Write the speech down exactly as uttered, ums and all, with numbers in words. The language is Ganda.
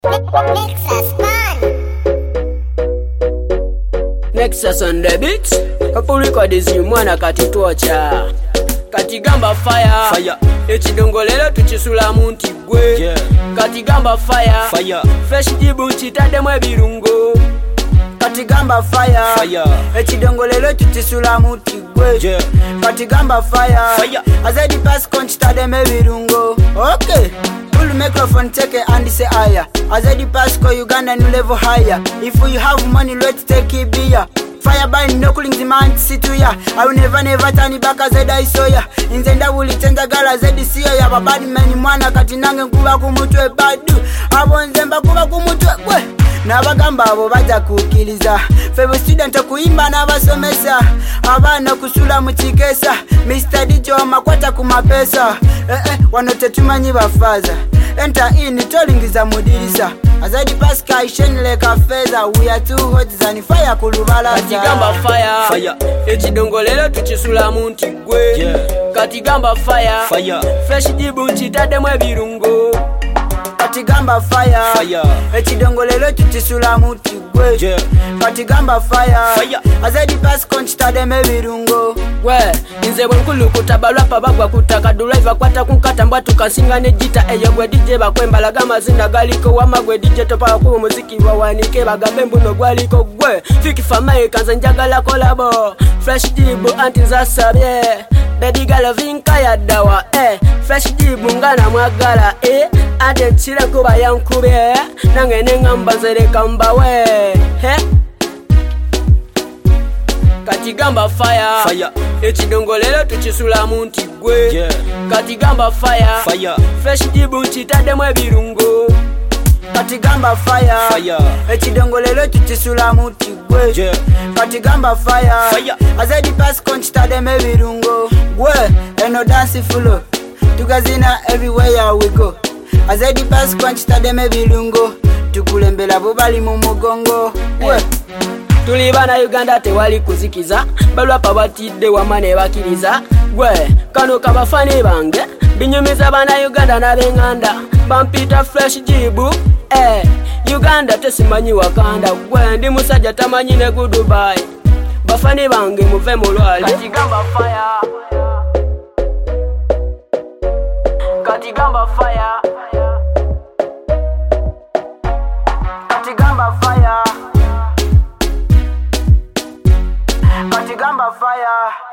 Nexus man. Nexus on the beat. Kapulika dizi mwana katitwocha. Katigamba fire. Fire. Echidongolelo tuchisula munti gwe. Yeah. Katigamba fire. Fire. Fresh jibu nchitade mwe birungo. Katigamba fire. Fire. Echidongolelo tuchisula munti gwe. Yeah. Katigamba fire. Fire. Azedi pass conchitade mwe birungo. Okay. Pull microphone take it and say higher. Azedi pass ko Uganda new level higher. If you have money let's take it beer. Fire by no cooling the man situ ya. I will never never turn back as I saw ya. Inzenda wuli tenza gala zedi siya ya babadi meni mwana katinange nkuba kumutwe badu. Abo nzemba kuba kumutwe kwe. Nabagamba abo baja kukiliza. Febo student kuimba nabasomesa. Abana kusula muchikesa. Mister D J makwata kumapesa. Eh eh wanotetumanyi bafaza. Enter in tolingiza mudirisa. Azadi paska isheni leka feza. We are too hot zani fire kulubala. Katigamba fire. Fire. Echidongolelo tuchisula munti gwe. Yeah. Katigamba fire. Fire. Fresh jibu nchitade mwe birungo. Katigamba fire. Fire. Echidongolelo tuchisula munti gwe. Yeah. Katigamba fire. Fire. Azadi paska nchitade mwe birungo. We, inze bwenkulu kutabalwa pabagwa kutaka driver kwata kunkata mbatu kansinga ne jita eyo gwe D J bakwembala gamazina galiko wamagwe D J topa ku muziki wawanike bagambe mbuno gwaliko gwe fiki famaye kanza njagala kolabo fresh dibu anti zasabye baby girl vinka ya dawa eh fresh dibu ngana mwagala eh ade chire kuba yankube nange nengamba zere kamba we he Katigamba fire. Fire. Echidongolelo tuchisula munti gwe. Yeah. Katigamba fire. Fire. Fresh jibu nchitade mwe birungo. Katigamba fire. Fire. Echidongolelo tuchisula munti gwe. Yeah. Katigamba fire. Fire. Azedi pass conchitade mwe birungo. Gwe eno dance full. Tugazina everywhere we go. Azedi pass conchitade mwe birungo. Tukulembela bobali mu mugongo. Gwe Tuli bana Uganda tewali kuzikiza balwapa batidde wamane bakiriza gwe kano kabafani bange binyumiza bana Uganda na benganda bampita fresh jibu eh Uganda tesimanyi wakanda gwe ndi musajja tamanyi ne ku Dubai bafani bange muve mulwali Katigamba fire Katigamba fire Katigamba fire Katigamba fire.